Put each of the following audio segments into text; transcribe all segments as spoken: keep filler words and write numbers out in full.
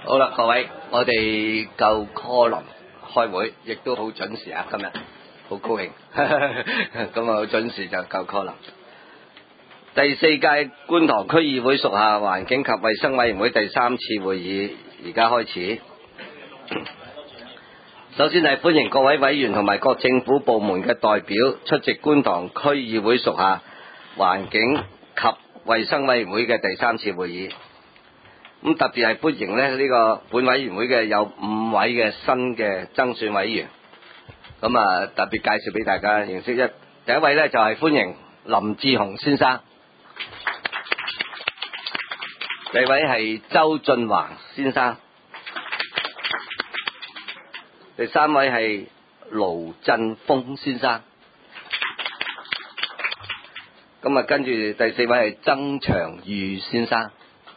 好啦，各位，我哋夠 column 開會，亦都好準時啊！今日好高興，咁啊好準時就夠 column。第四屆觀塘區議會屬下環境及衛生委員會第三次會議而家開始。首先係歡迎各位委員同埋各政府部門嘅代表出席觀塘區議會屬下環境及衛生委員會嘅第三次會議。咁特別係歡迎咧呢個本委員會嘅有五位嘅新嘅增選委員。咁啊特別介紹俾大家認識一，第一位咧就係歡迎林志雄先生，第二位係周俊華先生，第三位係盧振峰先生，咁啊跟住第四位係曾長裕先生，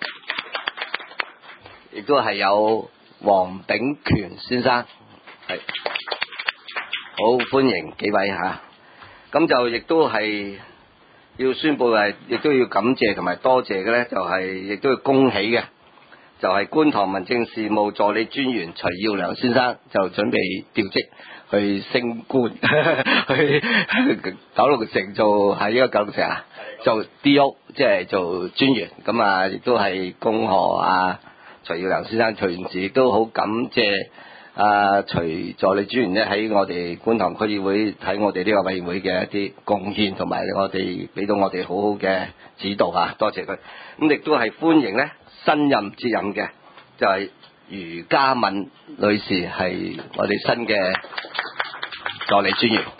亦都係有黃炳權先生，係好歡迎幾位吓。咁就亦都係要宣布係，亦都要感謝同埋多謝嘅咧，就係亦都要恭喜嘅，就係觀塘民政事務助理專員徐耀良先生就準備調職去升官，去九龍城做喺呢個九龍城啊，做 D O 即係做專員。咁啊，亦都係恭賀啊徐耀良先生，隨時亦都好感謝啊徐助理專員咧喺我哋觀塘區議會喺我哋呢個委員會嘅一啲貢獻，同埋我哋俾到我哋好好嘅指導啊，多謝佢。咁亦都係歡迎咧新任接任嘅就係余嘉敏女士，係我哋新嘅助理專員。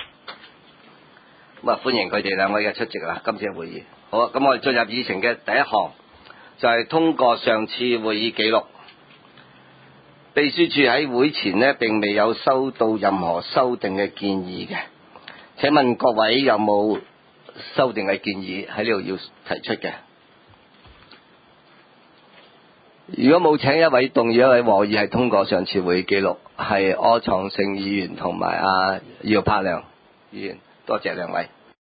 咁啊歡迎佢哋兩位嘅出席啦，今次嘅會議。好啊，咁我哋進入議程嘅第一項就係通過上次會議記錄。秘書處喺會前呢並未有收到任何修訂嘅建議嘅，請問各位有冇修訂嘅建議喺呢度要提出嘅？如果冇，請一位動議一位和議係通過上次會議記錄，係柯創盛議員同埋阿姚柏良議員，多謝兩位。